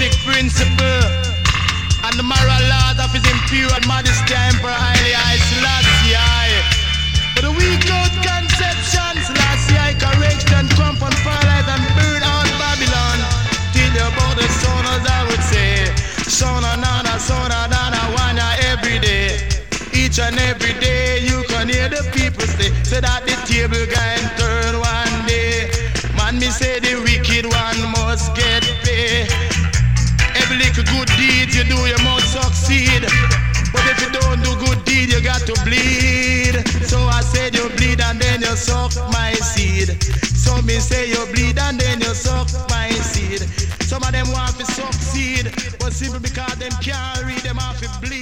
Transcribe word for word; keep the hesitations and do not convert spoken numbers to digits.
basic principle and the moral laws of his imperial majesty Emperor Haile Selassie I. For the weak out conceptions, Selassie I correction, trump and paralyze and burn out Babylon. Till you about the son as I would say, son of nana, son of nana, one every day. Each and every day you can hear the people say, say that the table can turn one day. Man, me say the wicked one must get paid. Every little good deed you do, you must succeed. But if you don't do good deed, you got to bleed. So I said you bleed and then you suck my seed. So me say you bleed and then you suck my seed. Some of them want to succeed, but simply because them can't read, them have to bleed.